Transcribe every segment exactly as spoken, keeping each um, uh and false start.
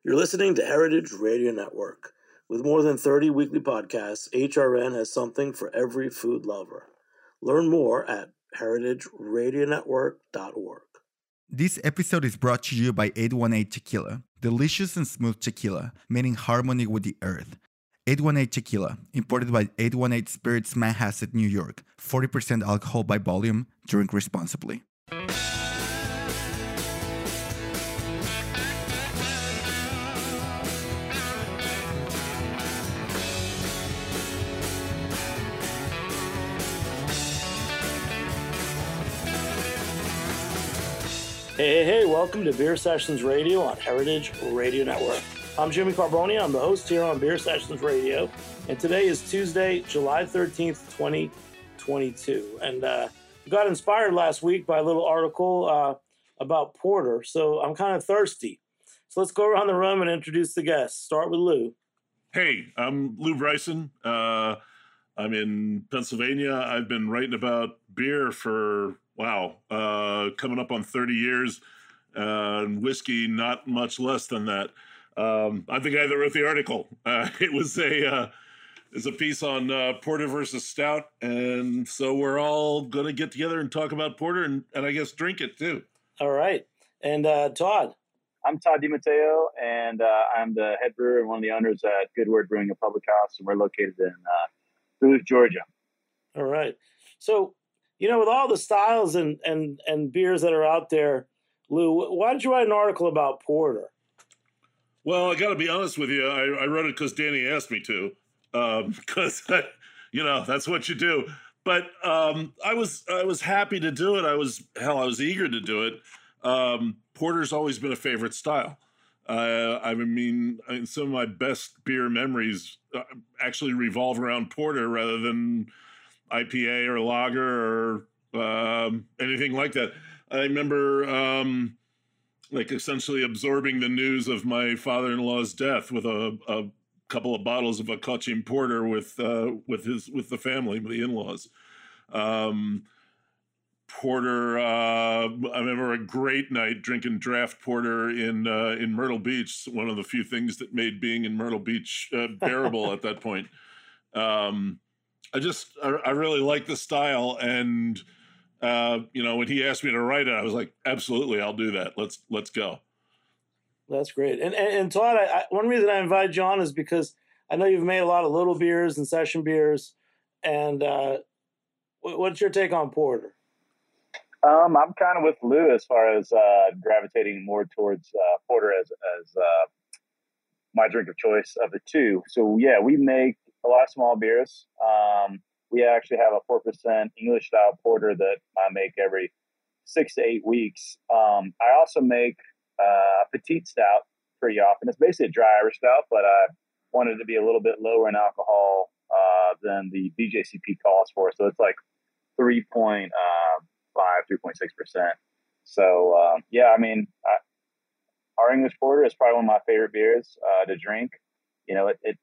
You're listening to Heritage Radio Network. With more than thirty weekly podcasts, H R N has something for every food lover. Learn more at heritage radio network dot org. This episode is brought to you by eight one eight Tequila. Delicious and smooth tequila, made in harmony with the earth. eight one eight Tequila, imported by eight one eight Spirits Manhasset, New York. forty percent alcohol by volume. Drink responsibly. Hey, hey, hey, welcome to Beer Sessions Radio on Heritage Radio Network. I'm Jimmy Carboni. I'm the host here on Beer Sessions Radio. And today is Tuesday, July thirteenth, twenty twenty-two. And uh, got inspired last week by a little article uh, about porter. So I'm kind of thirsty. So let's go around the room and introduce the guests. Start with Lou. Hey, I'm Lou Bryson. Uh, I'm in Pennsylvania. I've been writing about beer for... Wow, uh, coming up on thirty years, uh, and whiskey not much less than that. Um, I'm the guy that wrote the article. Uh, it was a uh, it's a piece on uh, porter versus stout, and so we're all going to get together and talk about porter, and, and I guess drink it too. All right, and uh, Todd. I'm Todd DiMatteo, and uh, I'm the head brewer and one of the owners at Good Word Brewing and Public House, and we're located in uh, Duluth, Georgia. All right, so. You know, with all the styles and, and, and beers that are out there, Lou, why did you write an article about porter? Well, I got to be honest with you. I, I wrote it because Danny asked me to, because, um, you know, that's what you do. But um, I was I was happy to do it. I was, hell, I was eager to do it. Um, porter's always been a favorite style. Uh, I mean, I mean, some of my best beer memories actually revolve around porter rather than I P A or lager or um, anything like that. I remember um, like essentially absorbing the news of my father-in-law's death with a, a couple of bottles of a Cochin Porter with uh, with his with the family, with the in-laws. Um, porter. Uh, I remember a great night drinking draft porter in uh, in Myrtle Beach. One of the few things that made being in Myrtle Beach uh, bearable at that point. Um, I just, I, I really like the style. And, uh, you know, when he asked me to write it, I was like, absolutely, I'll do that. Let's, let's go. That's great. And, and, and Todd, I, I, one reason I invited you on is because I know you've made a lot of little beers and session beers. And uh, what's your take on porter? Um, I'm kind of with Lou as far as uh, gravitating more towards uh, porter as, as uh, my drink of choice of the two. So, yeah, we make a lot of small beers. Um, we actually have a four percent English style porter that I make every six to eight weeks. Um, I also make uh, a petite stout pretty often. It's basically a dry Irish stout, but I wanted to be a little bit lower in alcohol uh, than the B J C P calls for. So it's like three point five, three point six percent. So, um, yeah, I mean, I, our English porter is probably one of my favorite beers uh, to drink. You know, it, it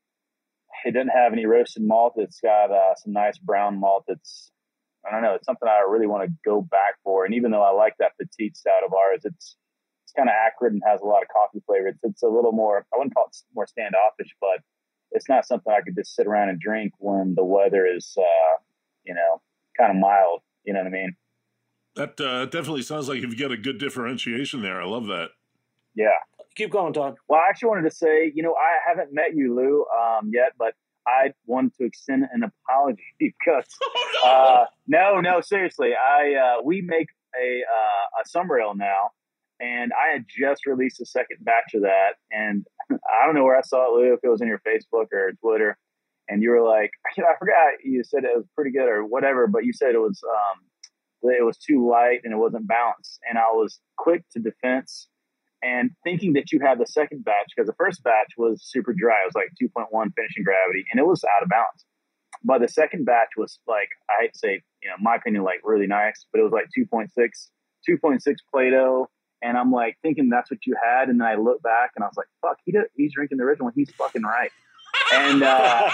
It doesn't have any roasted malt. It's got uh, some nice brown malt. It's, I don't know, it's something I really want to go back for. And even though I like that petite stout of ours, it's it's kind of acrid and has a lot of coffee flavor. It's, it's a little more, I wouldn't call it more standoffish, but it's not something I could just sit around and drink when the weather is, uh, you know, kind of mild. You know what I mean? That uh, definitely sounds like you've got a good differentiation there. I love that. Yeah. Keep going, Todd. Well, I actually wanted to say, you know, I haven't met you, Lou, um, yet, but I wanted to extend an apology because, oh, no. Uh, no, no, seriously, I uh, we make a uh, a summer ale now, and I had just released a second batch of that, and I don't know where I saw it, Lou, if it was in your Facebook or Twitter, and you were like, I forgot, you said it was pretty good or whatever, but you said it was um, it was too light and it wasn't balanced, and I was quick to defense. And thinking that you had the second batch, because the first batch was super dry. It was like two point one finishing gravity, and it was out of balance. But the second batch was like, I hate to say, you know, in my opinion, like really nice, but it was like two point six, two point six Plato. And I'm like thinking that's what you had. And then I look back and I was like, fuck, he did, he's drinking the original one. He's fucking right. And uh,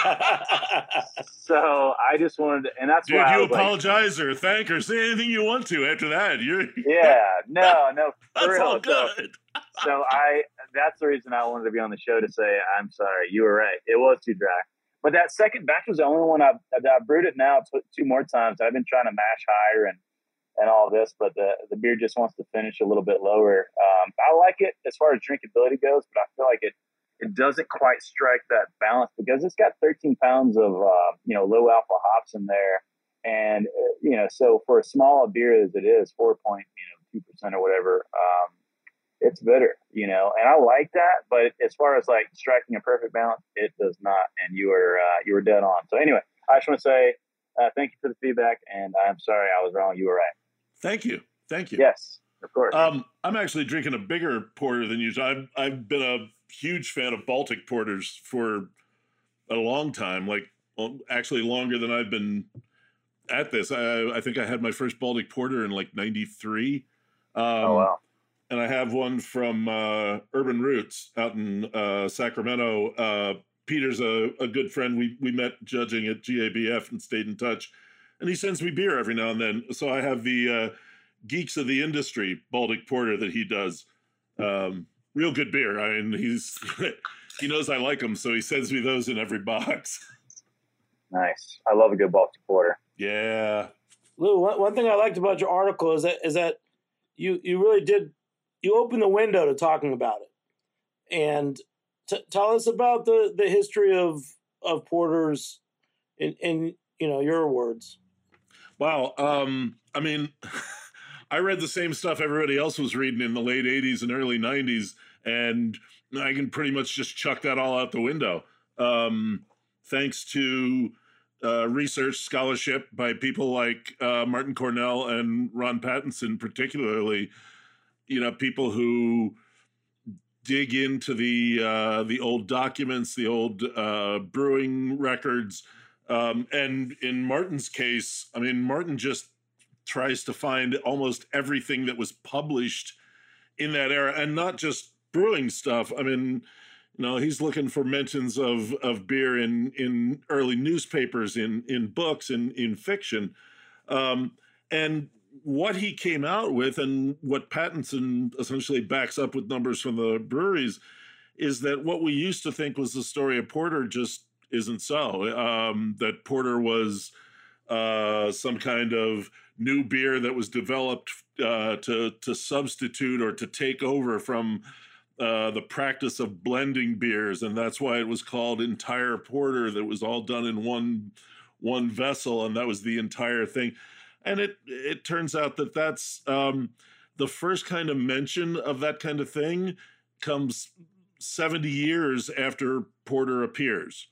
so I just wanted to, and that's Dude, why you I was apologize like, or thank or say anything you want to after that. You're yeah, no, no, for that's real. all good. So, so I, that's the reason I wanted to be on the show to say, I'm sorry, you were right. It was too dry. But that second batch was the only one I, I brewed it now t- two more times. I've been trying to mash higher and, and all this, but the, the beer just wants to finish a little bit lower. Um, I like it as far as drinkability goes, but I feel like it, it doesn't quite strike that balance because it's got thirteen pounds of, uh, you know, low alpha hops in there. And, uh, you know, so for a small beer as it is, four point, you know, two percent or whatever, um, it's bitter, you know, and I like that. But as far as like striking a perfect balance, it does not. And you were, uh, you were dead on. So anyway, I just want to say, uh, thank you for the feedback. And I'm sorry I was wrong. You were right. Thank you. Thank you. Yes, of course. Um, I'm actually drinking a bigger porter than usual. I've, I've been a huge fan of Baltic porters for a long time, like actually longer than I've been at this. I, I think I had my first Baltic porter in like ninety-three. Um, oh, wow. And I have one from uh, Urban Roots out in uh, Sacramento. Uh, Peter's a, a good friend. We we met judging at G A B F and stayed in touch. And he sends me beer every now and then. So I have the uh, Geeks of the Industry Baltic Porter that he does. Um, real good beer. I mean, he's he knows I like them, so he sends me those in every box. Nice. I love a good Baltic Porter. Yeah. Lou, one, one thing I liked about your article is that is that you you really did you opened the window to talking about it, and t- tell us about the, the history of of porters, in in you know your words. Wow. Um, I mean, I read the same stuff everybody else was reading in the late eighties and early nineties, and I can pretty much just chuck that all out the window. Um, thanks to uh, research scholarship by people like uh, Martin Cornell and Ron Pattinson, particularly. You know, people who dig into the uh, the old documents, the old uh, brewing records. Um, and in Martin's case, I mean, Martin just tries to find almost everything that was published in that era, and not just brewing stuff. I mean, you know, he's looking for mentions of of beer in in early newspapers, in in books, in in fiction, um, and what he came out with, and what Pattinson essentially backs up with numbers from the breweries, is that what we used to think was the story of porter just isn't so. Um, that porter was uh, some kind of new beer that was developed uh, to to substitute or to take over from uh, the practice of blending beers, and that's why it was called entire porter. That was all done in one one vessel, and that was the entire thing. And it it turns out that that's um, the first kind of mention of that kind of thing comes seventy years after porter appears.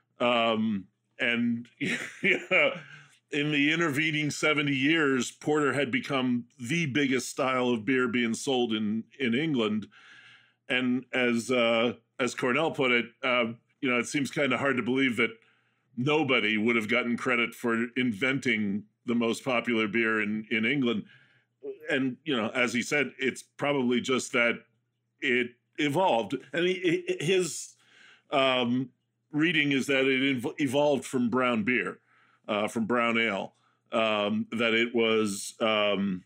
Um, and yeah, in the intervening seventy years, porter had become the biggest style of beer being sold in, in England. And as uh, as Cornell put it, uh, you know, it seems kind of hard to believe that nobody would have gotten credit for inventing the most popular beer in, in England. And, you know, as he said, it's probably just that it evolved. And he, his um, reading is that it evolved from brown beer, uh, from brown ale, um, that it was um,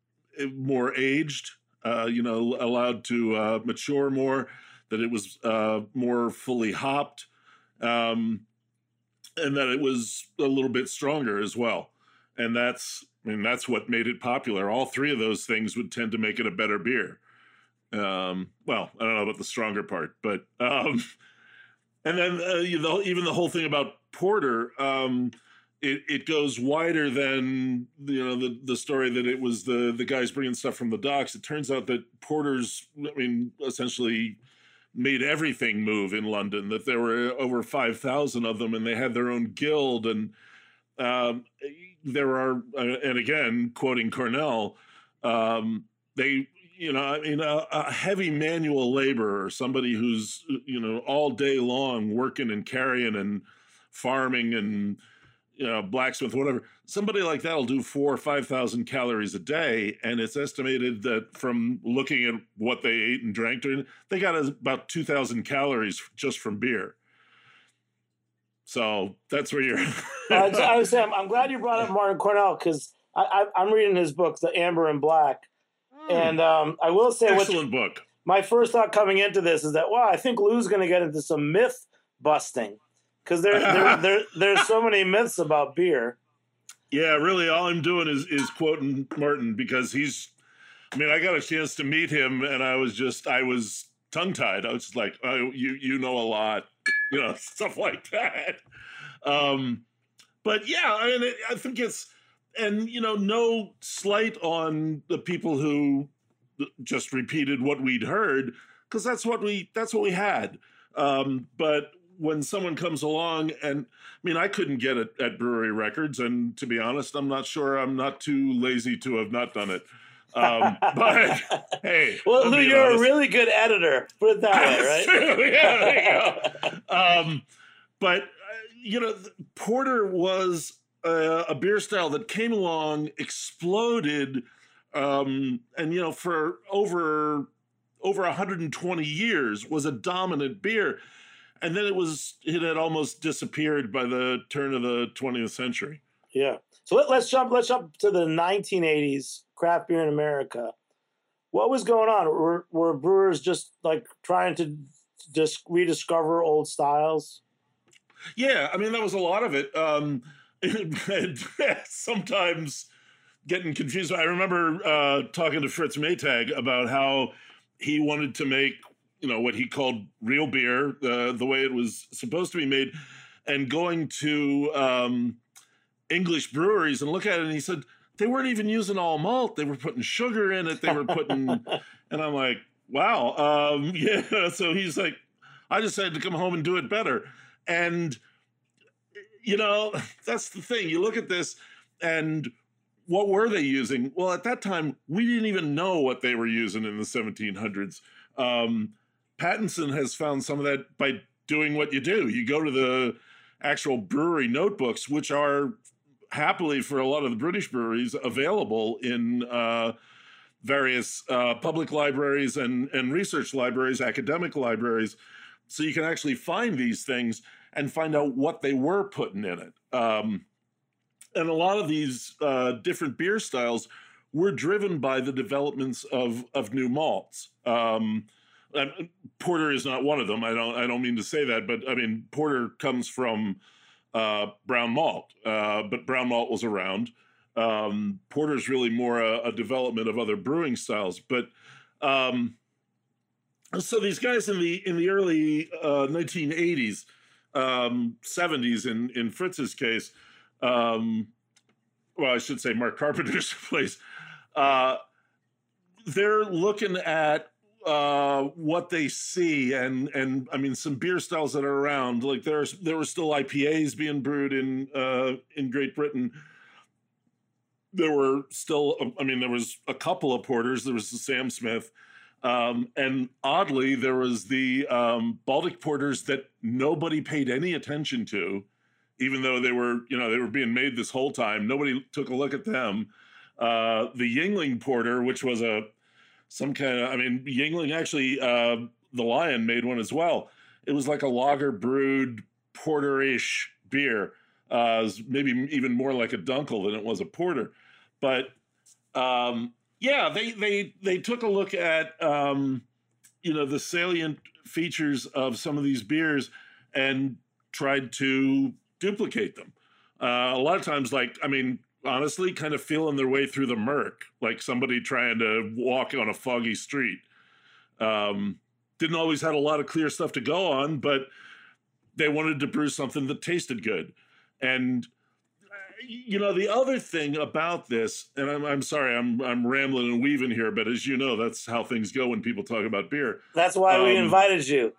more aged, uh, you know, allowed to uh, mature more, that it was uh, more fully hopped, um, and that it was a little bit stronger as well. And that's, I mean, that's what made it popular. All three of those things would tend to make it a better beer. Um, well, I don't know about the stronger part, but, um, and then uh, you know, even the whole thing about porter, um, it, it goes wider than, you know, the, the story that it was the, the guys bringing stuff from the docks. It turns out that porters, I mean, essentially made everything move in London, that there were over five thousand of them, and they had their own guild. And um, there are, uh, and again, quoting Cornell, um, they, you know, I mean, a, a heavy manual laborer, somebody who's, you know, all day long working and carrying and farming and, you know, blacksmith, whatever, somebody like that will do four or five thousand calories a day. And it's estimated that from looking at what they ate and drank during, they got about two thousand calories just from beer. So that's where you're. uh, I was saying, I'm glad you brought up Martin Cornell, because I, I, I'm reading his book, The Amber and Black. Mm. And um, I will say, excellent what, book. my first thought coming into this is that, wow, I think Lou's going to get into some myth busting because there, there, there, there's so many myths about beer. Yeah, really, all I'm doing is is quoting Martin because he's. I mean, I got a chance to meet him, and I was just, I was tongue tied. I was just like, oh, you, you know a lot, you know, stuff like that. Um, but yeah, I mean, I think it's, and you know, no slight on the people who just repeated what we'd heard, because that's what we, that's what we had. Um, but when someone comes along, and I mean, I couldn't get it at Brewery Records, and to be honest, I'm not sure. I'm not too lazy to have not done it. Um, but hey, well, Lou, you're honest. a really good editor. Put it that way, right? True. Yeah, there you go. Um, but uh, you know, porter was a, a beer style that came along, exploded, um, and you know, for over over one hundred twenty years was a dominant beer, and then it was it had almost disappeared by the turn of the twentieth century. Yeah. So let, let's jump. Let's jump to the nineteen eighties. Craft beer in America. What was going on? Were, were brewers just like trying to just rediscover old styles? Yeah, I mean, that was a lot of it. Um, sometimes getting confused. I remember uh, talking to Fritz Maytag about how he wanted to make, you know, what he called real beer, uh, the way it was supposed to be made, and going to um, English breweries and look at it, and he said, they weren't even using all malt. They were putting sugar in it. They were putting, and I'm like, wow. Um, yeah. So he's like, I decided to come home and do it better. And, you know, that's the thing. You look at this and what were they using? Well, at that time, we didn't even know what they were using in the seventeen hundreds. Um, Pattinson has found some of that by doing what you do. You go to the actual brewery notebooks, which are happily for a lot of the British breweries available in uh, various uh, public libraries and, and research libraries, academic libraries. So you can actually find these things and find out what they were putting in it. Um, and a lot of these uh, different beer styles were driven by the developments of, of new malts. Um, and porter is not one of them. I don't, I don't mean to say that, but I mean, porter comes from Uh, brown malt, uh, but brown malt was around. Um, porter is really more a, a development of other brewing styles. But um, so these guys in the in the early uh, nineteen eighties, um, seventies in in Fritz's case, um, well, I should say Mark Carpenter's place. Uh, they're looking at uh what they see, and and I mean some beer styles that are around, like there's there were still I P As being brewed in uh in Great Britain. There were still, I mean, there was a couple of porters. There was the Sam Smith, um and oddly there was the um Baltic porters that nobody paid any attention to, even though they were, you know, they were being made this whole time. Nobody took a look at them. Uh the Yuengling porter, which was a some kind of, I mean, Yuengling actually, uh, the Lion made one as well. It was like a lager brewed porter-ish beer. Uh, maybe even more like a Dunkel than it was a porter. But um, yeah, they they they took a look at um, you know, the salient features of some of these beers and tried to duplicate them. Uh, a lot of times, like, I mean, honestly, kind of feeling their way through the murk, like somebody trying to walk on a foggy street. Um, didn't always have a lot of clear stuff to go on, but they wanted to brew something that tasted good. And, you know, the other thing about this, and I'm, I'm sorry, I'm, I'm rambling and weaving here, but as you know, that's how things go when people talk about beer. That's why um, we invited you.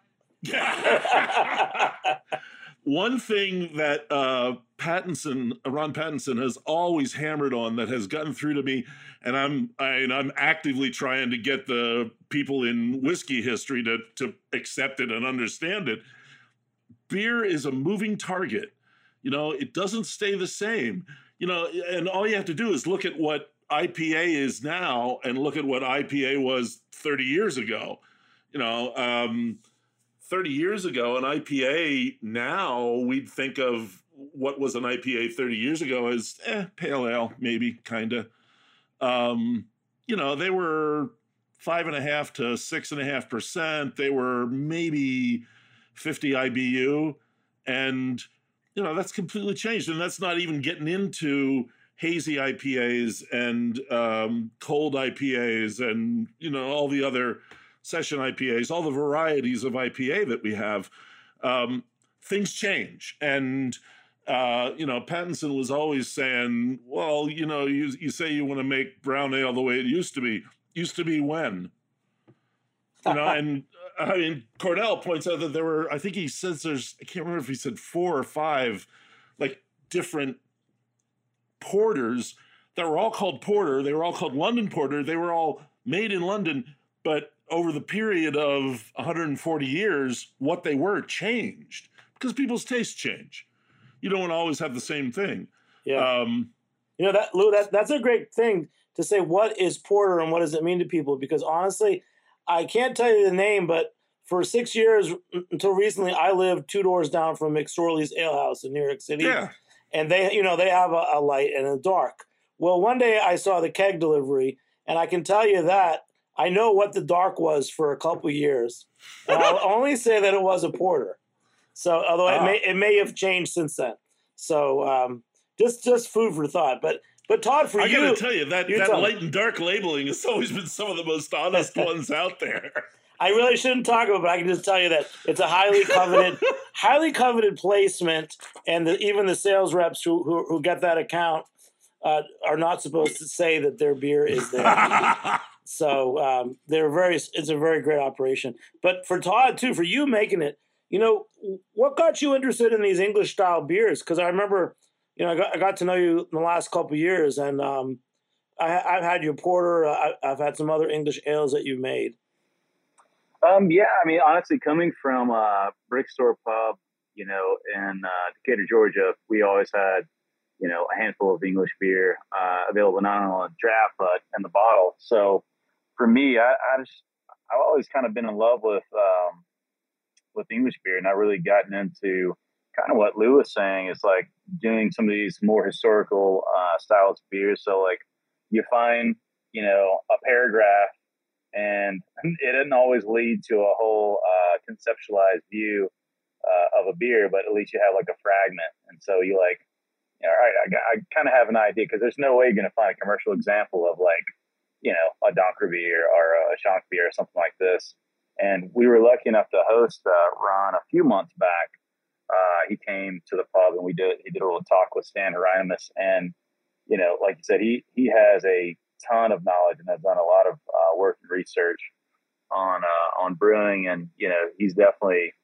One thing that uh, Pattinson, Ron Pattinson, has always hammered on that has gotten through to me, and I'm I, and I'm actively trying to get the people in whiskey history to to accept it and understand it. Beer is a moving target. You know, it doesn't stay the same. You know, and all you have to do is look at what I P A is now and look at what I P A was thirty years ago. You know, um, thirty years ago, an I P A now, we'd think of what was an I P A thirty years ago as eh, pale ale, maybe, kind of. Um, you know, they were five and a half to six and a half percent. They were maybe fifty I B U. And, you know, that's completely changed. And that's not even getting into hazy I P As and um, cold I P As and, you know, all the other session I P As, all the varieties of I P A that we have. Um, things change. And, uh, you know, Pattinson was always saying, well, you know, you, you say you want to make brown ale the way it used to be. Used to be when? You know, and I mean, Cornell points out that there were, I think he says there's, I can't remember if he said four or five, like, different porters that were all called porter. They were all called London Porter. They were all made in London, but over the period of one hundred forty years, what they were changed because people's tastes change. You don't want to always have the same thing. Yeah. Um, you know, that Lou, that, that's a great thing to say. What is porter and what does it mean to people? Because honestly, I can't tell you the name, but for six years until recently, I lived two doors down from McSorley's Ale House in New York City. yeah. And they, you know, they have a, a light and a dark. Well, one day I saw the keg delivery, and I can tell you that I know what the dark was for a couple of years. And I'll only say that it was a porter. So, although Ah. it may it may have changed since then. So, um, just just food for thought. But but Todd, for I you, gotta tell you that you that tell me. light and dark labeling has always been some of the most honest ones out there. I really shouldn't talk about it, but I can just tell you that it's a highly coveted, highly coveted placement, and the, even the sales reps who who, who get that account uh, are not supposed to say that their beer is there. So um, they're very. It's a very great operation. But for Todd too, for you making it, you know, what got you interested in these English style beers? Because I remember, you know, I got, I got to know you in the last couple of years, and um, I, I've had your porter. I, I've had some other English ales that you've made. Um, yeah, I mean, honestly, coming from a brick store pub, you know, in uh, Decatur, Georgia, we always had, you know, a handful of English beer uh, available not only on draft but in the bottle. So for me, I, I just I've always kind of been in love with um, with English beer, and I've really gotten into kind of what Lou was saying is like doing some of these more historical uh, styles of beers. So like you find, you know, a paragraph. And it doesn't always lead to a whole uh, conceptualized view uh, of a beer, but at least you have like a fragment. And so you like, you know, all right, I, I kind of have an idea because there's no way you're going to find a commercial example of like, you know, a Donker beer or a Shank beer or something like this. And we were lucky enough to host uh, Ron a few months back. Uh, he came to the pub and we did, he did a little talk with Stan Hieronymus. And, you know, like you said, he, he has a ton of knowledge and has done a lot of uh, work and research on uh, on brewing, and you know he's definitely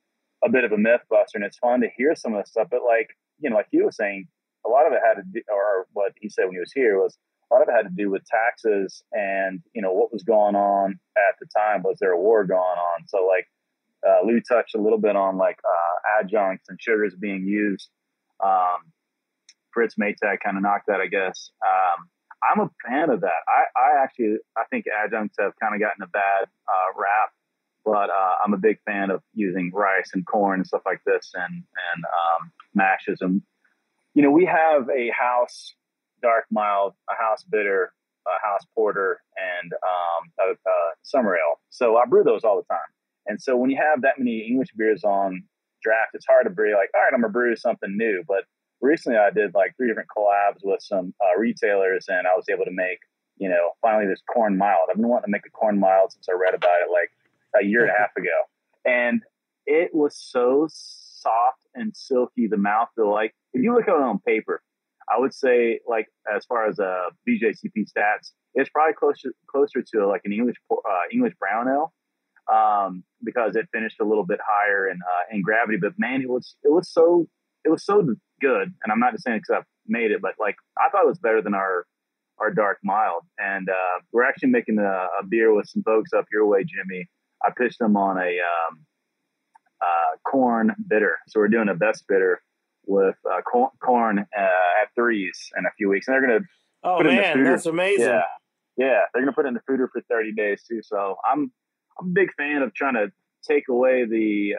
a bit of a myth buster, and it's fun to hear some of the stuff. But like you know, like he was saying, a lot of it had to do, or what he said when he was here was a lot of it had to do with taxes and you know what was going on at the time. Was there a war going on? So like uh, Lou touched a little bit on like uh, adjuncts and sugars being used. Um, Fritz Maytag kind of knocked that, I guess. Um, I'm a fan of that. I, I actually, I think adjuncts have kind of gotten a bad uh, rap, but uh, I'm a big fan of using rice and corn and stuff like this and, and um, mashes. And, you know, we have a house dark mild, a house bitter, a house porter, and um, a, a summer ale. So I brew those all the time. And so when you have that many English beers on draft, it's hard to brew like, all right, I'm going to brew something new. But recently I did like three different collabs with some uh, retailers, and I was able to make, you know, finally this corn mild. I've been wanting to make a corn mild since I read about it like a year and a half ago. And it was so soft and silky, the mouthfeel. Like if you look at it on paper, I would say like as far as uh, B J C P stats, it's probably closer closer to like an English uh, English brown ale um, because it finished a little bit higher in uh, in gravity. But man, it was it was so it was so good, and I'm not just saying because I've made it, but like I thought it was better than our our dark mild. And uh, we're actually making a, a beer with some folks up your way, Jimmy. I pitched them on a um, uh, corn bitter, so we're doing a best bitter with uh, corn, corn uh, at threes in a few weeks, and they're gonna Oh put it in the man, foeder. that's amazing! Yeah, yeah, they're gonna put it in the foeder for thirty days too. So I'm I'm a big fan of trying to take away the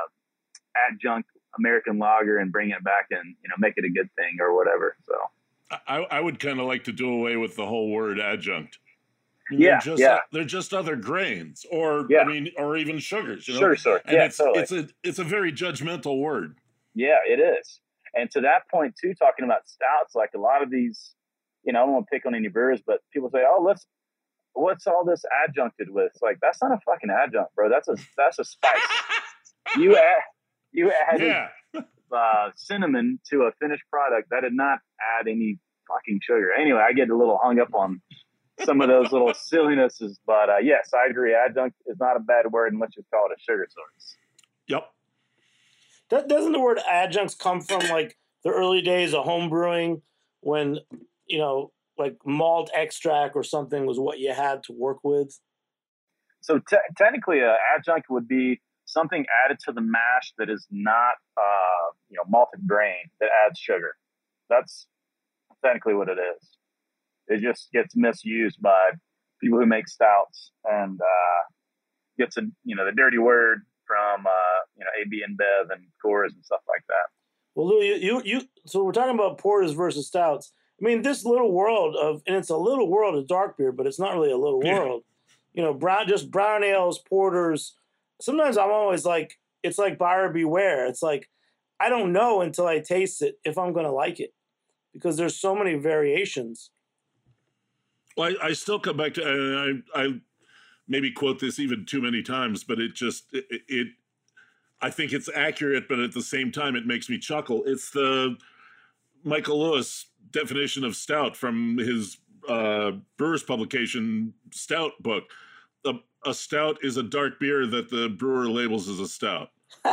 uh, adjunct American lager and bring it back and, you know, make it a good thing or whatever. So I, I would kind of like to do away with the whole word adjunct. mean, Yeah, they're just yeah. they're just other grains, or Yeah. I mean, or even sugars. You know? Sure, sure. And Yeah, it's totally. it's a it's a very judgmental word. Yeah, it is. And to that point too, talking about stouts, like a lot of these, you know, I don't want to pick on any brewers, but people say, "Oh, let's what's all this adjuncted with?" It's like, that's not a fucking adjunct, bro. That's a that's a spice. You add you added Yeah. uh, cinnamon to a finished product that did not add any fucking sugar. Anyway, I get a little hung up on some of those little sillinesses, but uh, yes, I agree. Adjunct is not a bad word unless you call it a sugar source. Yep. That, doesn't the word adjuncts come from like the early days of home brewing when, you know, like malt extract or something was what you had to work with? So te- technically, an adjunct would be something added to the mash that is not, uh, you know, malted grain that adds sugar. That's technically what it is. It just gets misused by people who make stouts and uh, gets a, you know, the dirty word from uh, you know, A B InBev and Coors and stuff like that. Well, Lou, you, you, you, so we're talking about porters versus stouts. I mean, this little world of, and it's a little world of dark beer, but it's not really a little Yeah. world. You know, brown, just brown ales, porters. Sometimes I'm always like, it's like buyer beware. It's like, I don't know until I taste it if I'm going to like it, because there's so many variations. Well, I, I still come back to, and I, I maybe quote this even too many times, but it just, it, it, I think it's accurate, but at the same time, it makes me chuckle. It's the Michael Lewis definition of stout from his uh, brewer's publication stout book. A, a stout is a dark beer that the brewer labels as a stout.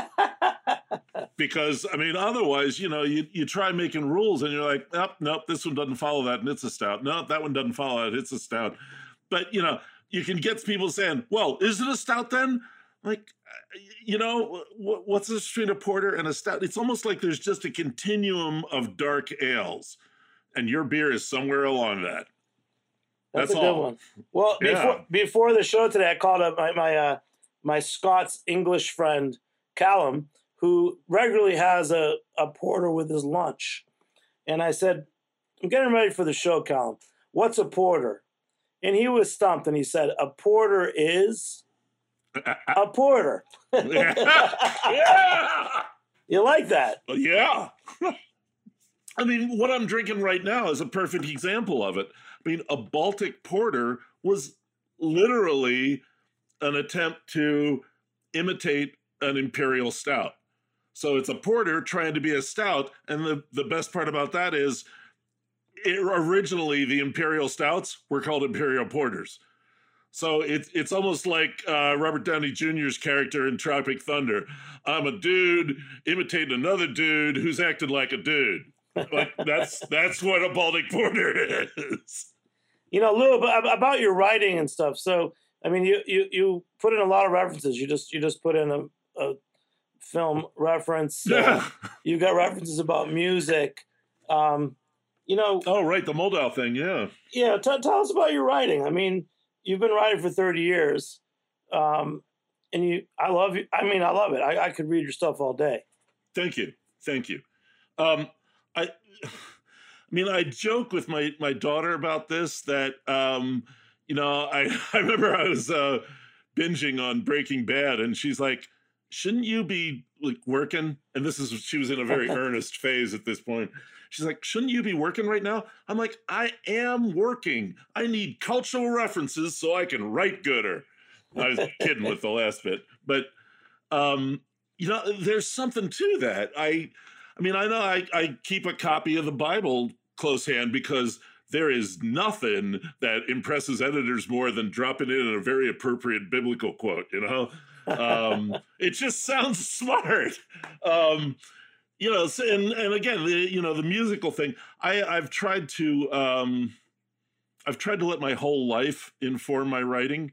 Because, I mean, otherwise, you know, you, you try making rules and you're like, nope, nope, this one doesn't follow that and it's a stout. No, that one doesn't follow that, it's a stout. But, you know, you can get people saying, well, is it a stout then? Like, you know, what's the between a porter and a stout? It's almost like there's just a continuum of dark ales, and your beer is somewhere along that. That's, That's a good all. one. Well, Yeah. before before the show today, I called up my my uh, my Scots English friend Callum, who regularly has a, a porter with his lunch, and I said, "I'm getting ready for the show, Callum. What's a porter?" And he was stumped, and he said, "A porter is a porter." Yeah. Yeah. You like that? Yeah. I mean, what I'm drinking right now is a perfect example of it. I mean, a Baltic porter was literally an attempt to imitate an imperial stout. So it's a porter trying to be a stout. And the, the best part about that is it, originally the imperial stouts were called imperial porters. So it's it's almost like uh, Robert Downey Junior's character in Tropic Thunder. I'm a dude imitating another dude who's acting like a dude. Like that's that's what a Baltic porter is. You know, Lou, about your writing and stuff. So, I mean, you you, you put in a lot of references. You just you just put in a, a film reference. Yeah. Uh, you got references about music. Um, you know. Oh, right, the Moldau thing. Yeah. Yeah. T- tell us about your writing. I mean, you've been writing for thirty years, um, and you. I love you. I mean, I love it. I, I could read your stuff all day. Thank you, thank you. Um, I, I mean, I joke with my my daughter about this. That um, you know, I I remember I was uh, binging on Breaking Bad, and she's like, "Shouldn't you be like working?" And this is she was in a very earnest phase at this point. She's like, "Shouldn't you be working right now?" I'm like, "I am working. I need cultural references so I can write gooder." I was kidding with the last bit, but um, you know, there's something to that. I, I mean, I know I, I keep a copy of the Bible close hand because there is nothing that impresses editors more than dropping in a very appropriate biblical quote. You know, um, it just sounds smart. Um, You know, and and again, the, you know, the musical thing. I I've tried to um, I've tried to let my whole life inform my writing,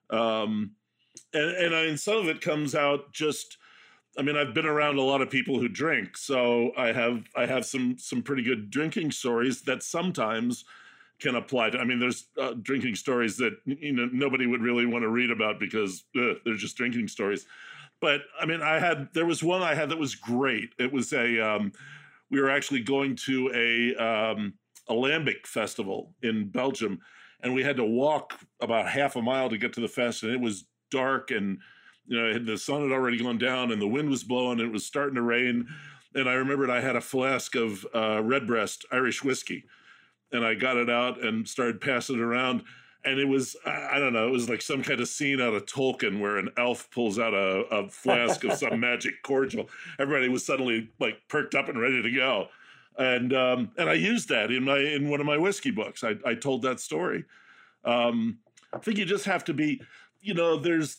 um, and and I, and some of it comes out just. I mean, I've been around a lot of people who drink, so I have I have some some pretty good drinking stories that sometimes can apply to. I mean, there's uh, drinking stories that you know nobody would really want to read about because ugh, they're just drinking stories. But I mean, I had, there was one I had that was great. It was a, um, we were actually going to a, um, a lambic festival in Belgium. and we had to walk about half a mile to get to the fest, and it was dark, and you know the sun had already gone down, and the wind was blowing, and it was starting to rain. And I remembered I had a flask of uh, Redbreast Irish whiskey, and I got it out and started passing it around. And it was, I don't know, it was like some kind of scene out of Tolkien where an elf pulls out a, a flask of some magic cordial. Everybody was suddenly like perked up and ready to go. And um, and I used that in my in one of my whiskey books. I, I told that story. Um, I think you just have to be, you know, there's,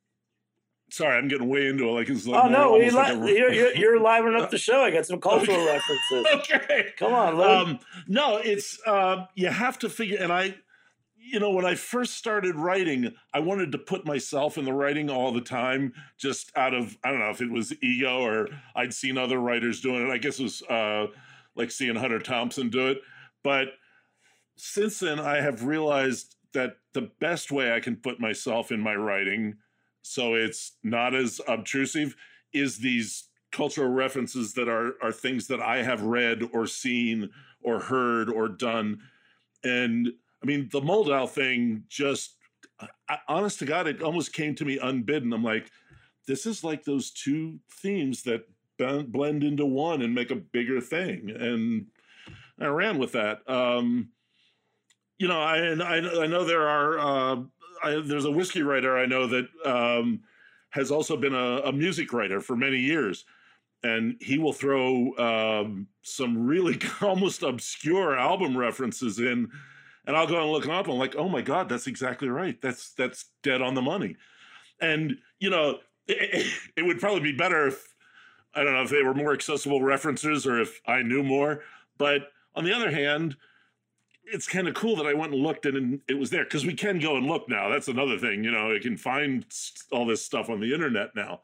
sorry, I'm getting way into it. Like it's like oh no, we li- like a, you're, you're you're livening up the show. I got some cultural okay. references. Okay, come on. Let um, no, it's uh, you have to figure. And I, you know, when I first started writing, I wanted to put myself in the writing all the time, just out of I don't know if it was ego or I'd seen other writers doing it. I guess it was uh, like seeing Hunter Thompson do it. But since then, I have realized that the best way I can put myself in my writing, so it's not as obtrusive, is these cultural references that are are things that I have read or seen or heard or done. And I mean, the Moldau thing just, I, honest to God, it almost came to me unbidden. I'm like, this is like those two themes that blend into one and make a bigger thing. And I ran with that. Um, you know, I, and I, I know there are, uh, I, there's a whiskey writer I know that um, has also been a, a music writer for many years. And he will throw um, some really almost obscure album references in. And I'll go and look them up. I'm like, oh my God, that's exactly right. That's that's dead on the money. And, you know, it, it would probably be better if, I don't know, if they were more accessible references or if I knew more. But on the other hand, it's kind of cool that I went and looked and it was there because we can go and look now. That's another thing, you know, you can find all this stuff on the internet now.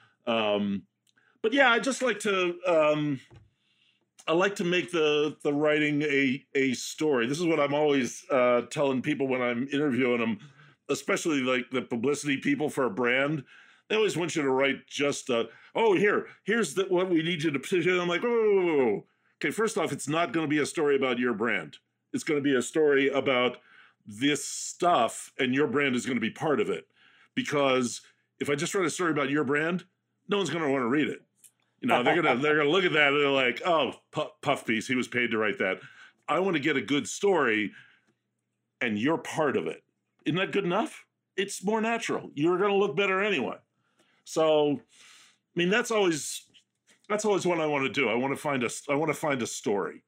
Um, but yeah, I just like to, um, I like to make the the writing a a story. This is what I'm always uh, telling people when I'm interviewing them, especially like the publicity people for a brand. They always want you to write just, a, oh, here, here's the, what we need you to put. I'm like, whoa, whoa, whoa, whoa. Okay, first off, it's not going to be a story about your brand. It's going to be a story about this stuff, and your brand is going to be part of it. Because if I just write a story about your brand, no one's going to want to read it. You know, they're gonna they're gonna look at that and they're like, oh, puff piece, he was paid to write that. I want to get a good story, and you're part of it. Isn't that good enough? It's more natural. You're gonna look better anyway. So, I mean, that's always that's always what I want to do. I want to find a I want to find a story.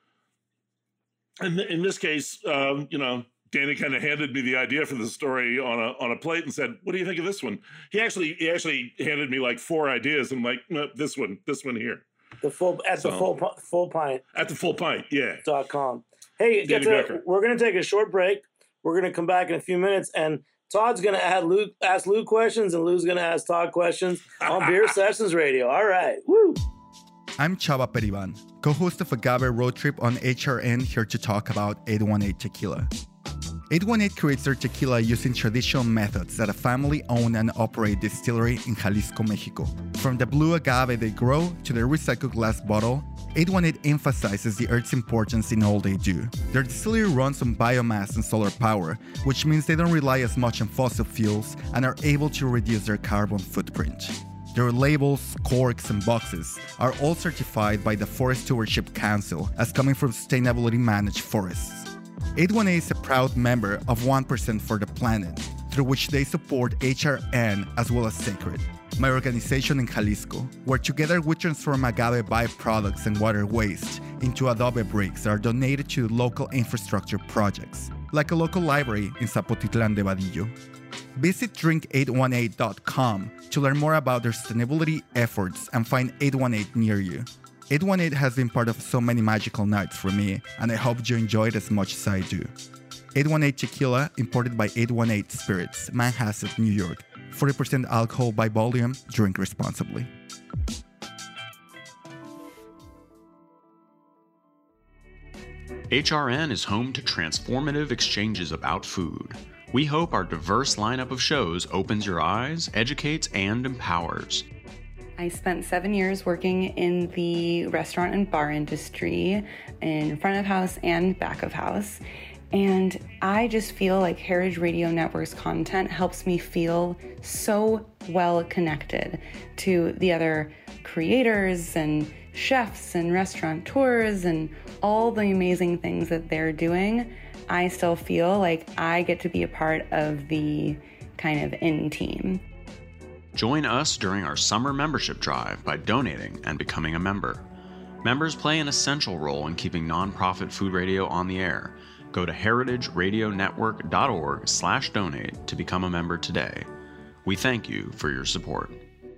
And in this case, um, you know, Danny kind of handed me the idea for the story on a on a plate and said, "What do you think of this one?" He actually he actually handed me like four ideas. And I'm like, no, this one, this one here. The full at so, the full full pint at the full pint, yeah. Dot com. Hey, get to, we're gonna take a short break. We're gonna come back in a few minutes, and Todd's gonna add Luke ask Luke questions, and Lou's gonna ask Todd questions on Beer Sessions Radio. All right, woo. I'm Chava Periban, co-host of Agave Road Trip on H R N, here to talk about eight one eight Tequila. eight one eight creates their tequila using traditional methods at a family-owned and operated distillery in Jalisco, Mexico. From the blue agave they grow to their recycled glass bottle, eight one eight emphasizes the earth's importance in all they do. Their distillery runs on biomass and solar power, which means they don't rely as much on fossil fuels and are able to reduce their carbon footprint. Their labels, corks, and boxes are all certified by the Forest Stewardship Council as coming from sustainably managed forests. eight one eight is a proud member of one percent for the Planet, through which they support H R N as well as Sacred, my organization in Jalisco, where together we transform agave byproducts and water waste into adobe bricks that are donated to local infrastructure projects, like a local library in Zapotitlan de Vadillo. Visit drink eight one eight dot com to learn more about their sustainability efforts and find eight one eight near you. eight one eight has been part of so many magical nights for me, and I hope you enjoy it as much as I do. eight one eight Tequila, imported by eight one eight Spirits, Manhasset, New York. forty percent alcohol by volume. Drink responsibly. H R N is home to transformative exchanges about food. We hope our diverse lineup of shows opens your eyes, educates, and empowers. I spent seven years working in the restaurant and bar industry, in front of house and back of house. And I just feel like Heritage Radio Network's content helps me feel so well connected to the other creators and chefs and restaurateurs and all the amazing things that they're doing. I still feel like I get to be a part of the kind of in team. Join us during our summer membership drive by donating and becoming a member. Members play an essential role in keeping nonprofit food radio on the air. Go to heritageradionetwork.org slash donate to become a member today. We thank you for your support.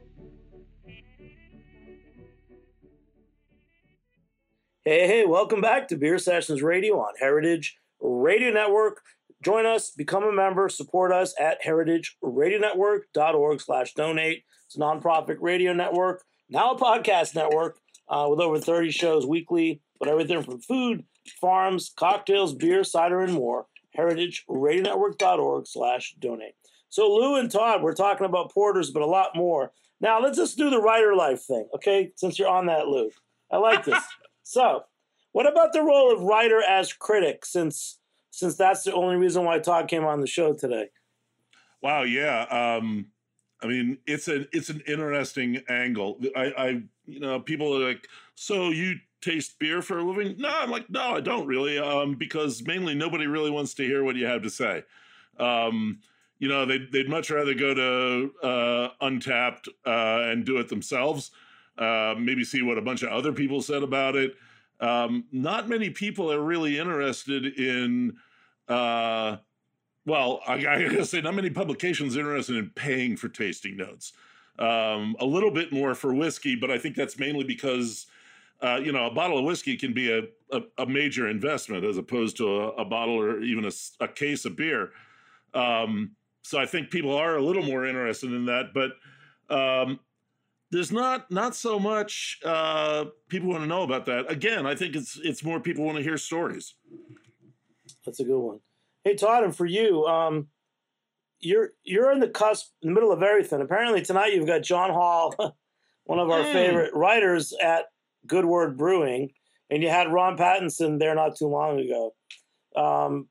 Hey, hey, welcome back to Beer Sessions Radio on Heritage Radio Network. Join us, become a member, support us at heritageradionetwork.org slash donate. It's a nonprofit radio network, now a podcast network uh, with over thirty shows weekly, but everything from food, farms, cocktails, beer, cider, and more. heritageradionetwork.org slash donate. So Lou and Todd, we're talking about porters, but a lot more. Now, let's just do the writer life thing, okay, since you're on that, Lou. I like this. So, what about the role of writer as critic, since since that's the only reason why Todd came on the show today? Wow, yeah. Um, I mean, it's a it's an interesting angle. I, I, you know, people are like, so you taste beer for a living? No, I'm like, no, I don't really, um, because mainly nobody really wants to hear what you have to say. Um, you know, they'd, they'd much rather go to uh, Untapped uh, and do it themselves, uh, maybe see what a bunch of other people said about it. Um, not many people are really interested in, uh, well, I, I gotta say, not many publications are interested in paying for tasting notes. Um, a little bit more for whiskey, but I think that's mainly because, uh, you know, a bottle of whiskey can be a, a, a major investment as opposed to a, a bottle or even a, a case of beer. Um, so I think people are a little more interested in that, but um, there's not not so much uh, people want to know about that. Again, I think it's it's more people want to hear stories. That's a good one. Hey, Todd, and for you, um, you're you're in the cusp, in the middle of everything. Apparently tonight you've got John Hall, one of our mm. favorite writers at Good Word Brewing, and you had Ron Pattinson there not too long ago. Um,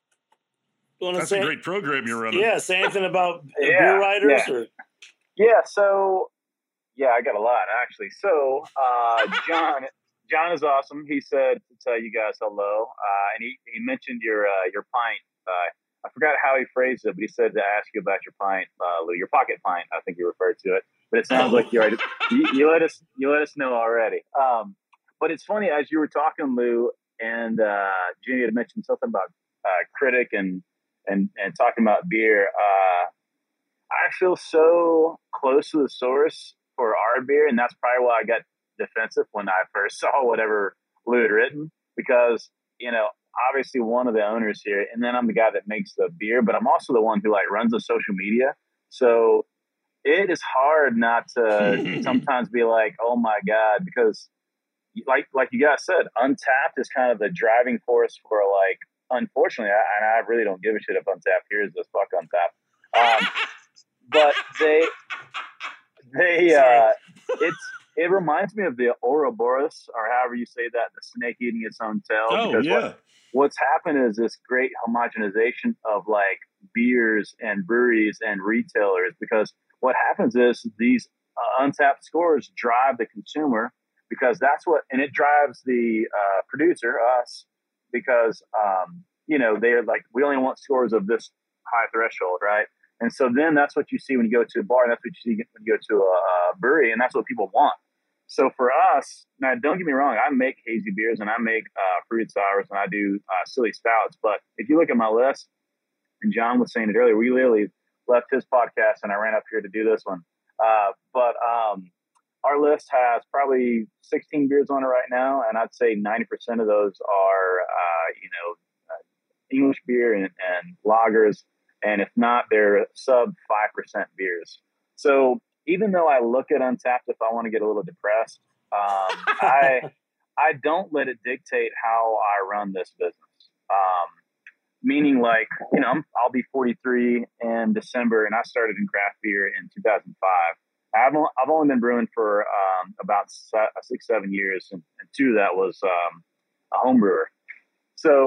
That's say, a great program you're running. Yeah, say anything about yeah, beer writers? Yeah. Or? yeah, so, yeah, I got a lot, actually. So, uh, John John is awesome. He said to tell you guys hello, uh, and he, he mentioned your uh, your pint. Uh, I forgot how he phrased it, but he said to ask you about your pint, uh, Lou, your pocket pint. I think you referred to it, but it sounds like you already you, you let us you let us know already. Um, but it's funny, as you were talking, Lou, and uh, Jimmy had mentioned something about uh, critic and and and talking about beer. Uh, I feel so close to the source for our beer, and that's probably why I got defensive when I first saw whatever Lou had written, because, you know, obviously one of the owners here, and then I'm the guy that makes the beer, but I'm also the one who like runs the social media. So it is hard not to sometimes be like, oh my God, because like, like you guys said, Untapped is kind of the driving force for like, unfortunately, I, and I really don't give a shit if Untapped hears this, fuck Untapped. Um, but they, they, uh, it's, it reminds me of the Ouroboros, or however you say that, the snake eating its own tail. Oh, because yeah. What, what's happened is this great homogenization of like beers and breweries and retailers, because what happens is these uh, Untapped scores drive the consumer, because that's what, and it drives the uh, producer, us, because, um, you know, they're like, we only want scores of this high threshold, right? And so then that's what you see when you go to a bar, and that's what you see when you go to a, a brewery, and that's what people want. So for us, now don't get me wrong, I make hazy beers and I make uh, fruited sours and I do uh, silly stouts. But if you look at my list, and John was saying it earlier, we literally left his podcast and I ran up here to do this one. Uh, but um, our list has probably sixteen beers on it right now, and I'd say ninety percent of those are, uh, you know, uh, English beer and, and lagers. And if not, they're sub five percent beers. So even though I look at Untapped, if I want to get a little depressed, um, I I don't let it dictate how I run this business. Um, meaning, like, you know, I'm, I'll be forty-three in December, and I started in craft beer in two thousand five. I've only, I've only been brewing for um, about six, seven years, and, and two of that was um, a home brewer. So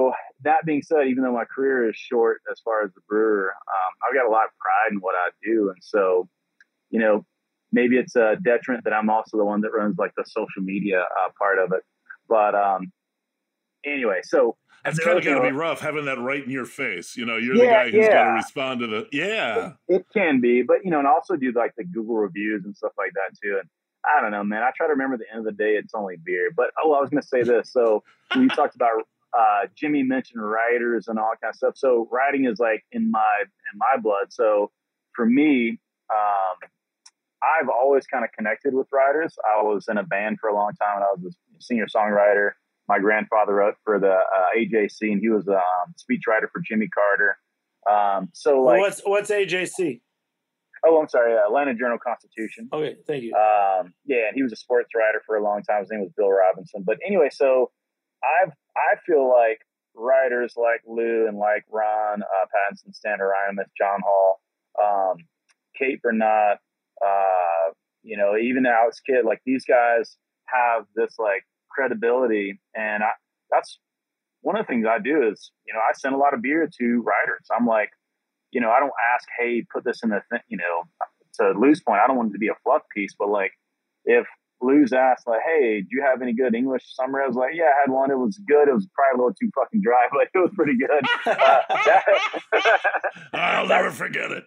that being said, even though my career is short as far as the brewer, um, I've got a lot of pride in what I do. And so, you know, maybe it's a detriment that I'm also the one that runs like the social media uh, part of it. But um, anyway, so it's kind of got to be rough having that right in your face. You know, you're yeah, the guy who's yeah. got to respond to the, yeah. It, it can be, but, you know, and also do like the Google reviews and stuff like that too. And I don't know, man, I try to remember at the end of the day, it's only beer. But, oh, I was going to say this. So we talked about, uh, Jimmy mentioned writers and all that kind of stuff. So writing is like in my, in my blood. So for me, um, I've always kind of connected with writers. I was in a band for a long time and I was a singer songwriter. My grandfather wrote for the uh, A J C, and he was a um, speechwriter for Jimmy Carter. Um, so, like, well, what's what's A J C? Oh, I'm sorry, uh, Atlanta Journal-Constitution. Okay, thank you. Um, yeah, and he was a sports writer for a long time. His name was Bill Robinson. But anyway, so I've I feel like writers like Lou and like Ron uh, Pattinson, Stan Ryan, John Hall, um, Kate Bernat, uh, you know, even Alex Kidd, like these guys have this like credibility, and I, that's one of the things I do is, you know, I send a lot of beer to writers. I'm like, you know, I don't ask, hey, put this in the thing, you know, to Lou's point, I don't want it to be a fluff piece, but like if Lou's asked like, hey, do you have any good English summer? I was like, yeah, I had one. It was good. It was probably a little too fucking dry, but it was pretty good. Uh, that, I'll never forget it.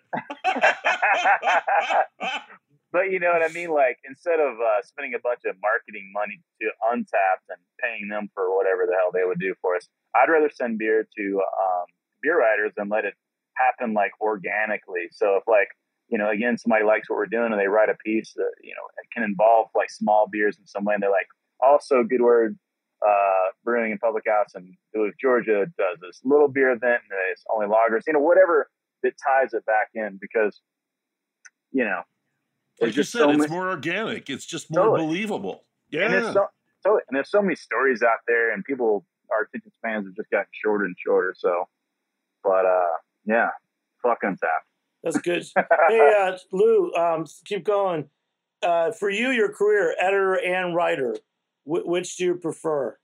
But you know what I mean? Like, instead of uh, spending a bunch of marketing money to Untappd and paying them for whatever the hell they would do for us, I'd rather send beer to um, beer writers and let it happen like organically. So if like, you know, again, somebody likes what we're doing and they write a piece that, you know, it can involve like small beers in some way. And they're like, also Good Word uh, Brewing in Public House in Duluth, Georgia does this little beer event and it's only lagers, you know, whatever that ties it back in, because, you know, like you said, so it's many, more organic. It's just more totally. believable. Yeah. And there's, so, totally. and there's so many stories out there, and people, our attention spans have just gotten shorter and shorter. So, but uh, yeah, fuck Untappd. That's good. Hey, uh, Lou, um, keep going. Uh, for you, your career, editor and writer, wh- which do you prefer?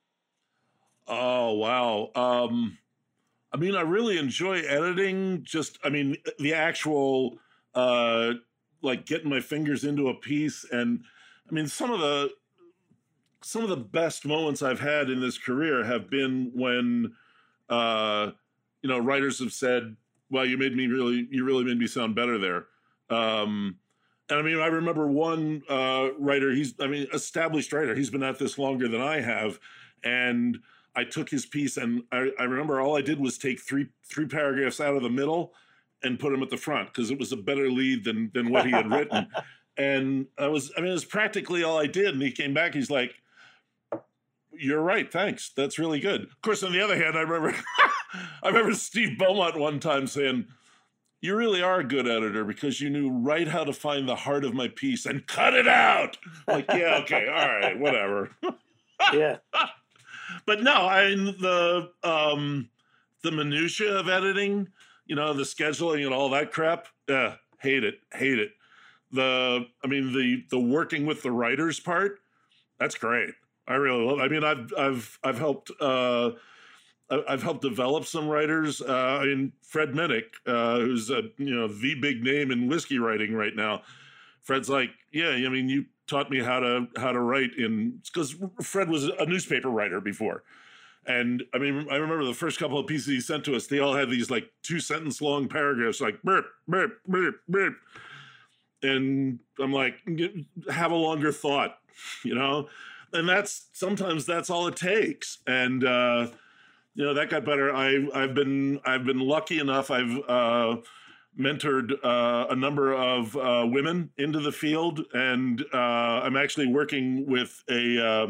Oh, wow. Um, I mean, I really enjoy editing. Just, I mean, the actual, uh, like getting my fingers into a piece. And I mean, some of the, some of the best moments I've had in this career have been when, uh, you know, writers have said, well, you made me really, you really made me sound better there. Um, and I mean, I remember one uh, writer, he's, I mean, established writer, he's been at this longer than I have. And I took his piece and I, I remember all I did was take three, three paragraphs out of the middle and put them at the front because it was a better lead than, than what he had written. And I was, I mean, it was practically all I did. And he came back, he's like, you're right, thanks. That's really good. Of course, on the other hand, I remember, I remember Steve Beaumont one time saying, you really are a good editor because you knew right how to find the heart of my piece and cut it out. Like, yeah, okay, all right, whatever. Yeah. But no, I mean, the, um, the minutia of editing, you know, the scheduling and all that crap, uh, hate it, hate it. The, I mean, the, the working with the writers part, that's great. I really love, I mean, I've, I've, I've helped, uh, I've helped develop some writers. Uh, I mean, Fred Minnick, uh, who's a, you know, the big name in whiskey writing right now. Fred's like, yeah, I mean, you taught me how to, how to write in, because Fred was a newspaper writer before. And I mean, I remember the first couple of pieces he sent to us, they all had these like two sentence long paragraphs, like burp, burp, burp, burp. And I'm like, have a longer thought, you know? And that's, sometimes that's all it takes. And, uh, you know, that got better. I, I've been, I've been lucky enough. I've, uh, mentored, uh, a number of, uh, women into the field. And, uh, I'm actually working with a, uh,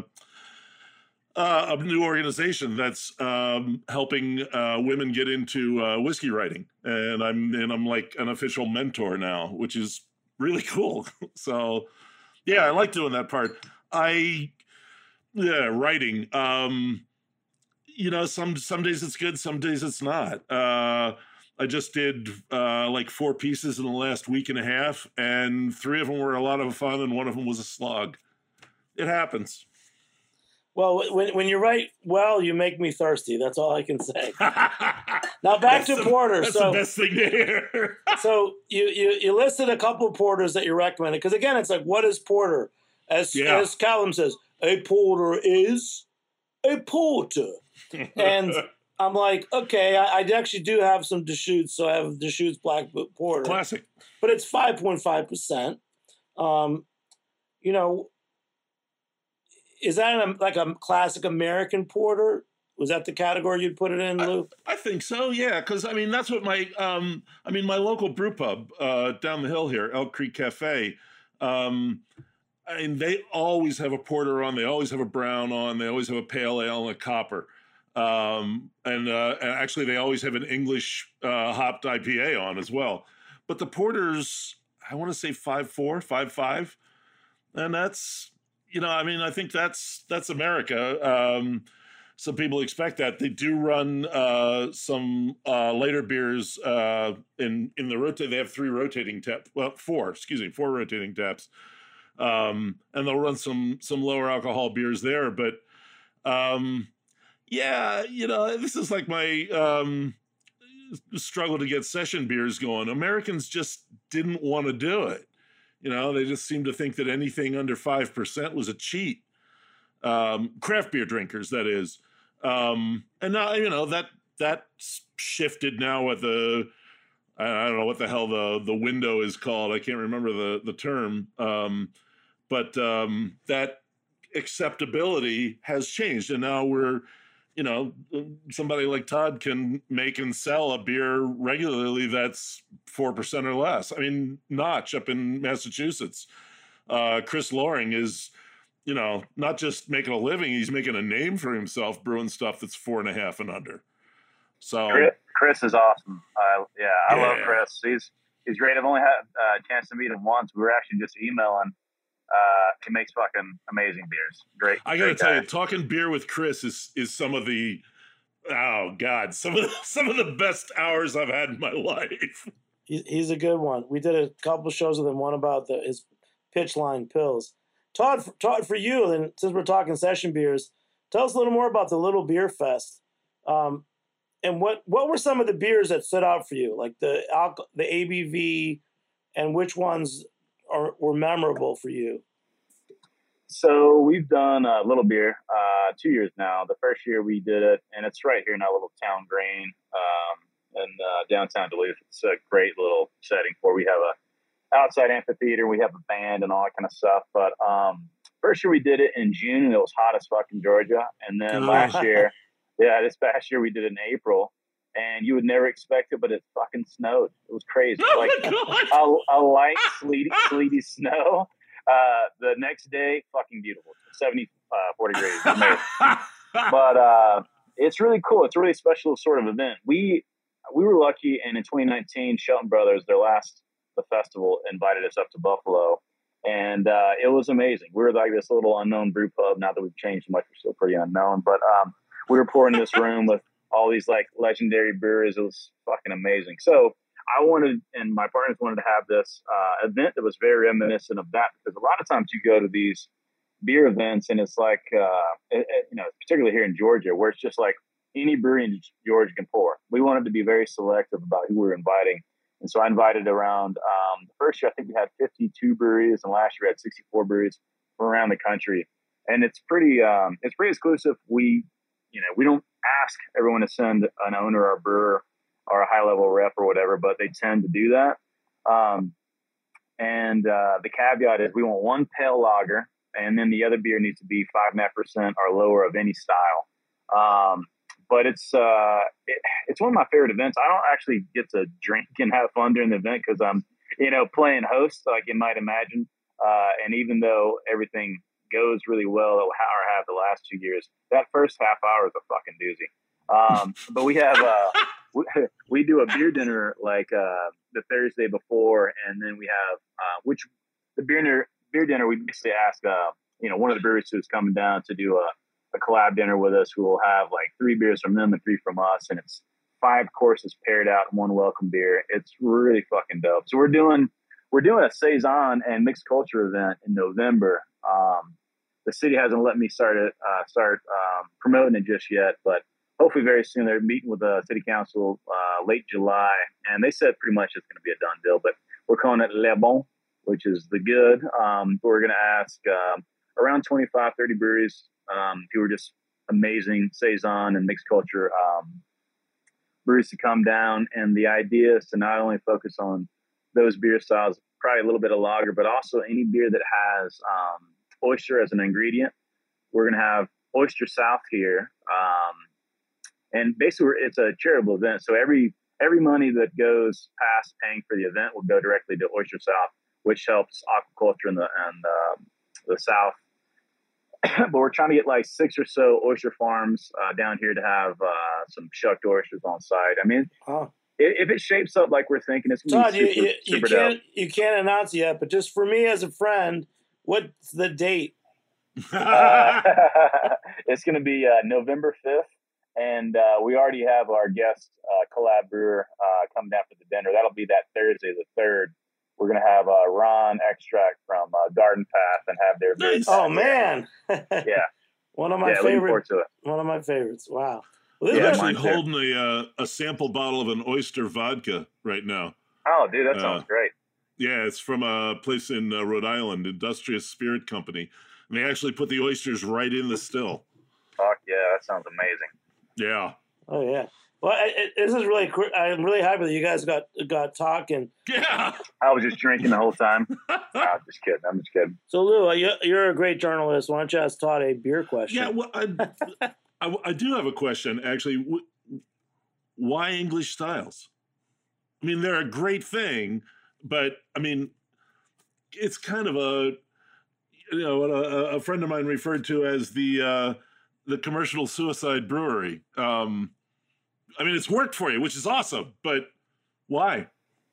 Uh, a new organization that's um, helping uh, women get into uh, whiskey writing, and I'm and I'm like an official mentor now, which is really cool. So, yeah, I like doing that part. I, yeah, writing. Um, you know, some some days it's good, some days it's not. Uh, I just did uh, like four pieces in the last week and a half, and three of them were a lot of fun, and one of them was a slog. It happens. Well, when when you write well, you make me thirsty. That's all I can say. Now back that's to the, porter. That's so, the best thing to hear. so you, you you listed a couple of porters that you recommended because again, it's like, what is porter? As Yeah. as Callum says, a porter is a porter, and I'm like, okay, I, I actually do have some Deschutes, so I have Deschutes Black Porter, Classic, but it's five point five percent. Um, you know. Is that a, like a classic American porter? Was that the category you'd put it in, Lou? I, I think so, yeah. Because I mean, that's what my um, I mean, my local brew pub uh, down the hill here, Elk Creek Cafe. Um, I mean, they always have a porter on. They always have a brown on. They always have a pale ale and a copper. Um, and, uh, and actually, they always have an English uh, hopped I P A on as well. But the porters, I want to say five four, five five, and that's. You know, I mean, I think that's that's America. Um, some people expect that. They do run uh, some uh, later beers uh, in in the rotate. They have three rotating taps. Well, four, excuse me, four rotating taps, um, and they'll run some some lower alcohol beers there. But um, yeah, you know, this is like my um, struggle to get session beers going. Americans just didn't want to do it. You know, they just seem to think that anything under five percent was a cheat. Um, craft beer drinkers, that is. Um, and now, you know, that that shifted now with the, I don't know what the hell the, the window is called. I can't remember the, the term. Um, but um, that acceptability has changed. And now we're, you know, somebody like Todd can make and sell a beer regularly that's four percent or less. I mean, Notch up in Massachusetts, uh, Chris Loring is, you know, not just making a living, he's making a name for himself brewing stuff that's four and a half and under. So Chris, Chris is awesome. Uh, yeah, I Yeah. love Chris. He's he's great. I've only had uh, a chance to meet him once. We were actually just emailing. Uh, he makes fucking amazing beers. Great. I got to great tell guy. you, talking beer with Chris is is some of the, oh God, some of the, some of the best hours I've had in my life. He, he's a good one. We did a couple shows with him. One about the, his pitch line pills. Todd, Todd, for you, and since we're talking session beers, tell us a little more about the Little Beer Fest. Um, and what what were some of the beers that stood out for you, like the alcohol, the A B V, and which ones are were memorable for you? So we've done a Little Beer uh, two years now. The first year we did it, and it's right here in our little town, Grain, um, in uh, downtown Duluth. It's a great little setting for. We have a outside amphitheater, we have a band, and all that kind of stuff. But um, first year we did it in June, and it was hot as fuck in Georgia. And then last year, yeah, this past year we did it in April, and you would never expect it, but it fucking snowed. It was crazy, Oh like my God. a, a light sleety, sleety snow. Uh, the next day, fucking beautiful, seventy-four degrees. Amazing. But uh, it's really cool. It's a really special sort of event. We we were lucky, and in twenty nineteen, Shelton Brothers, their last the festival, invited us up to Buffalo, and uh, it was amazing. We were like this little unknown brew pub. Now that we've changed much, we're still pretty unknown. But um, we were pouring in this room with all these like legendary brewers. It was fucking amazing. So I wanted, and my partners wanted to have this uh, event that was very reminiscent of that, because a lot of times you go to these beer events and it's like, uh, it, it, you know, particularly here in Georgia, where it's just like any brewery in Georgia can pour. We wanted to be very selective about who we were inviting. And so I invited around, um, the first year, I think we had fifty-two breweries, and last year we had sixty-four breweries from around the country. And it's pretty, um, it's pretty exclusive. We, you know, we don't ask everyone to send an owner or a brewer or a high level rep or whatever, but they tend to do that. Um, and uh, the caveat is we want one pale lager, and then the other beer needs to be five and a half percent or lower of any style. Um, but it's uh, it, it's one of my favorite events. I don't actually get to drink and have fun during the event because I'm, you know, playing host, like you might imagine. Uh, and even though everything goes really well, or have the last two years, that first half hour is a fucking doozy. Um, but we have uh, we, we do a beer dinner like uh, the Thursday before, and then we have uh, which the beer dinner beer dinner we basically ask uh, you know one of the brewers who's coming down to do a, a collab dinner with us, who will have like three beers from them and three from us, and it's five courses paired out in one welcome beer. It's really fucking dope. So we're doing we're doing a saison and mixed culture event in November. Um, the city hasn't let me start it, uh, start um, promoting it just yet, but hopefully very soon. They're meeting with the city council uh, late July, and they said pretty much it's going to be a done deal. But we're calling it Le Bon, which is the good. Um, we're going to ask um, around twenty-five, thirty breweries um, who are just amazing saison and mixed culture um, breweries to come down. And the idea is to not only focus on those beer styles, probably a little bit of lager, but also any beer that has um, oyster as an ingredient. We're going to have Oyster South here. Um, and basically it's a charitable event. So every, every money that goes past paying for the event will go directly to Oyster South, which helps aquaculture in the, and um, the South. But we're trying to get like six or so oyster farms uh, down here to have uh, some shucked oysters on site. I mean, oh. if, if it shapes up like we're thinking, it's going to Todd, be super, you, you, you super can't dope. you can't announce it yet, but just for me as a friend, what's the date? uh, it's going to be uh, November fifth, and uh, we already have our guest uh, collab brewer uh, coming down for the dinner. That'll be that Thursday, the third. We're going to have uh, Ron Extract from uh, Garden Path and have their beer. Nice. Oh man, yeah, one of my yeah, looking forward favorite. to it. One of my favorites. Wow. Well, I'm this Yeah, is actually mine too. holding a uh, a sample bottle of an oyster vodka right now. Oh, dude, that sounds Uh, great. Yeah, it's from a place in uh, Rhode Island, Industrious Spirit Company. And they actually put the oysters right in the still. Fuck yeah, that sounds amazing. Yeah. Oh yeah. Well, I, I, this is really. cr- I'm really happy that you guys got got talking. Yeah. I was just drinking the whole time. Nah, I'm just kidding. I'm just kidding. So Lou, you, you're a great journalist. Why don't you ask Todd a beer question? Yeah, well, I, I, I do have a question, actually. W- Why English styles? I mean, they're a great thing, but, I mean, it's kind of a, you know, what a, a friend of mine referred to as the uh, the commercial suicide brewery. Um, I mean, it's worked for you, which is awesome, but why?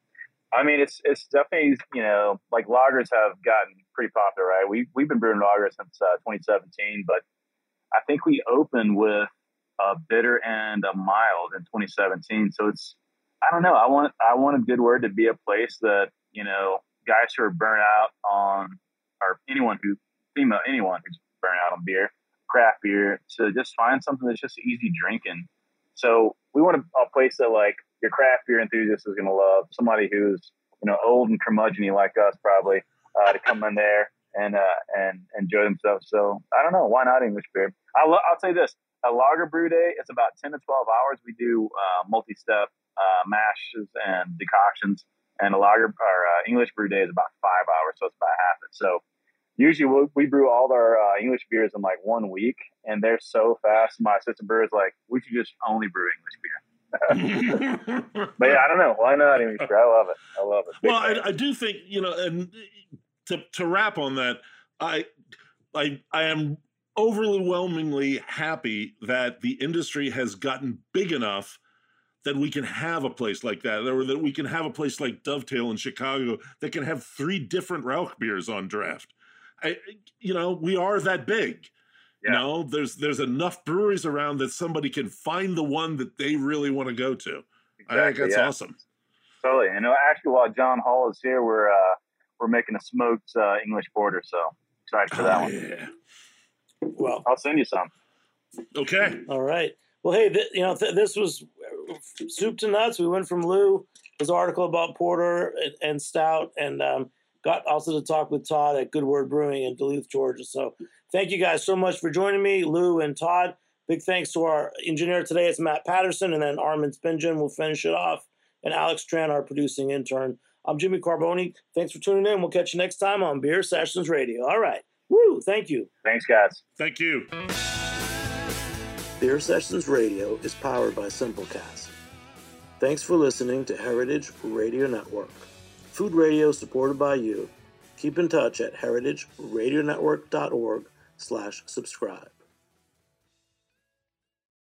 I mean, it's it's definitely, you know, like lagers have gotten pretty popular, right? We we've been brewing lagers since uh, twenty seventeen, but I think we opened with a bitter and a mild in twenty seventeen. So it's, I don't know. I want I want a Good Word to be a place that, you know, guys who are burnt out on, or anyone who, female, anyone who's burnt out on beer, craft beer, to just find something that's just easy drinking. So we want a, a place that like your craft beer enthusiast is going to love, somebody who's, you know, old and curmudgeon-y like us probably, uh, to come in there and uh, and enjoy themselves. So I don't know, why not English beer? I'll, I'll say this: a lager brew day, it's about ten to twelve hours. We do uh, multi-step uh, mashes and decoctions, and a lager or uh, English brew day is about five hours, so it's about half it. So usually we'll, we brew all our uh, English beers in like one week, and they're so fast. My assistant brewer is like, we should just only brew English beer. But yeah, I don't know. Why not English beer? I love it. I love it. Big Well, fan. I, I do think, you know, and to to wrap on that, I I I am overwhelmingly happy that the industry has gotten big enough that we can have a place like that, or that we can have a place like Dovetail in Chicago that can have three different Rauch beers on draft. I, you know, we are that big. Yeah. You know, there's there's enough breweries around that somebody can find the one that they really want to go to. I think Exactly, that's yeah. awesome. Totally. And uh, actually, while John Hall is here, we're uh, we're making a smoked uh, English porter. So excited for that Oh, one. yeah. Well, I'll send you some. Okay. all right. Well, hey, th- you know, th- this was soup to nuts. We went from Lou, his article about porter and, and stout, and um, got also to talk with Todd at Good Word Brewing in Duluth, Georgia. So thank you guys so much for joining me, Lou and Todd. Big thanks to our engineer today. It's Matt Patterson, and then Armin Spingen will finish it off, and Alex Tran, our producing intern. I'm Jimmy Carboni. Thanks for tuning in. We'll catch you next time on Beer Sessions Radio. All right. Woo! Thank you. Thanks, guys. Thank you. Beer Sessions Radio is powered by Simplecast. Thanks for listening to Heritage Radio Network. Food radio supported by you. Keep in touch at heritageradionetwork.org slash subscribe.